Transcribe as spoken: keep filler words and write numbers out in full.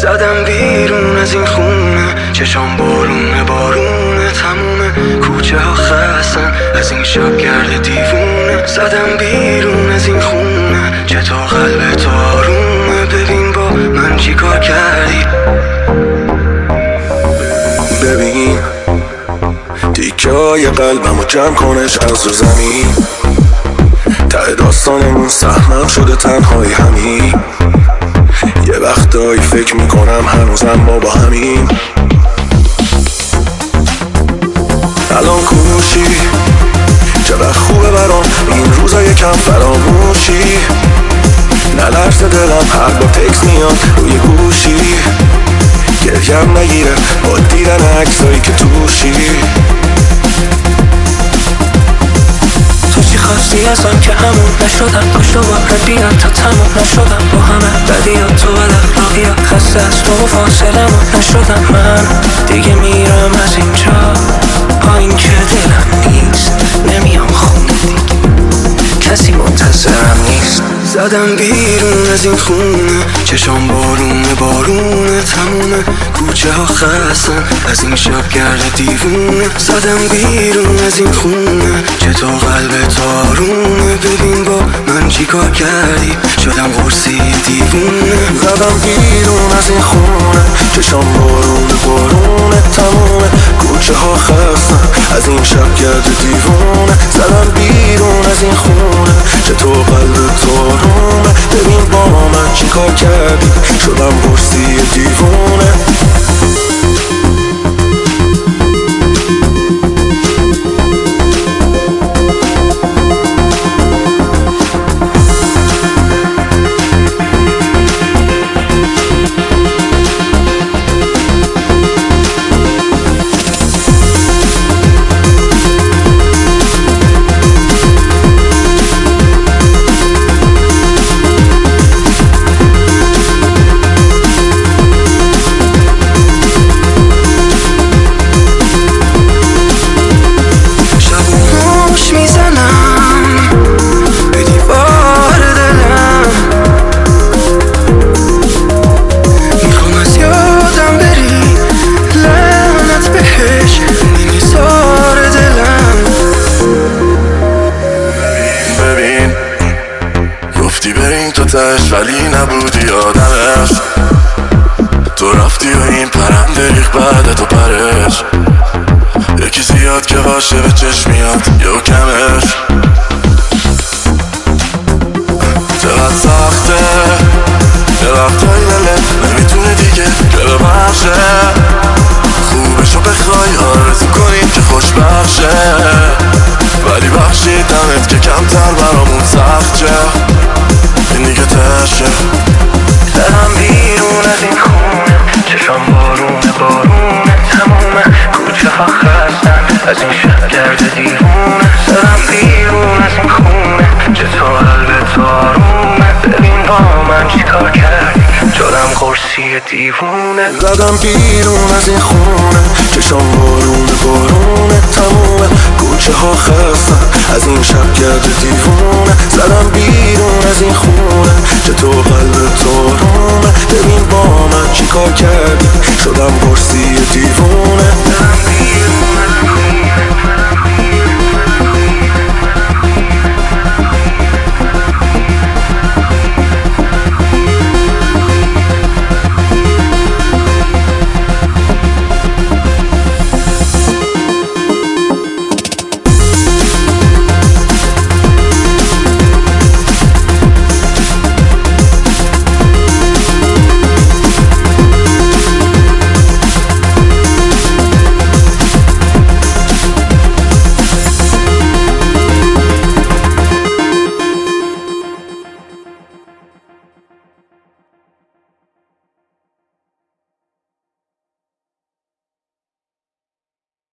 زدم بیرون از این خونه، چشام بارونه بارونه تمومه، کوچه ها خستن از این شب گرد دیوونه. زدم بیرون از این خونه، چطور قلب تو آرومه، ببین با من چی کار کردی. ببین تیکه های قلبمو جمع کنش از رو زمین، ته داستانمون سهمم شده تنهایی همین. یه وقتایی فکر میکنم هنوزم ما با همین. الان کوشی چقدر خوبه برام این روزا یکم فراموشی، نلرزه دلم هر بار تکس میاد روی گوشی، گریم نگیره با دیدن عکسایی که توشی. تو چی خواستی از آن که همون نشدم، باش دوباره بیان تا تموم نشدم، با همه بدیات تو و اخلاقیات خسته از تو و فاصلمون نشدم. من دیگه میرم از اینجا پایین که دلم نیست، نمیام خونه دیگه کسی منتظرم نیست. زدم بیرون از این خونه، چشام بارونه بارونه تمومه، کوچه ها خستن از این شب گرد دیوونه. زدم بیرون از این خونه، چطور قلب تو آرومه، ببین با من چی کار کردی، شدم قرصی دیوونه. زدم بیرون از این خونه، چشام بارونه بارونه تمومه، کوچه ها خستن از این شب گرد دیوونه. زدم بیرون از این خونه، چطور قلب تو آرومه، ببین با من چی کار کردی، شدم قرصی دیوونه. ولی نبودی آدمش، تو رفتی و این پرنده ریخ بعد تو پرش، یکی زیاد که باشه به چشم میاد یا کمش. چقدر سخته یه وقتایی دلت نمیتونه دیگه که ببخشه، خوبشو بخوای آرزو کنیم که خوش بخشه، ولی بخشیدمت که کمتر برامون سخت شه، این دیگه تشه. زدم بیرون از این خونه، چشام بارونه بارونه تمومه، کوچه ها خستن از این شب گرد دیوونه. زدم بیرون از این خونه، چطور قلب تو آرومه، ببین با من چی کار کردی، شدم قرصی دیوونه. زدم بیرون از این خونه، چشام بارونه بارونه تمومه، کوچه ها خستن از این شب گرد دیوونه. زدم بیرون از این خونه، چطور قلب تو آرومه، ببین با من چی کار کردی، شدم قرصی دیوونه.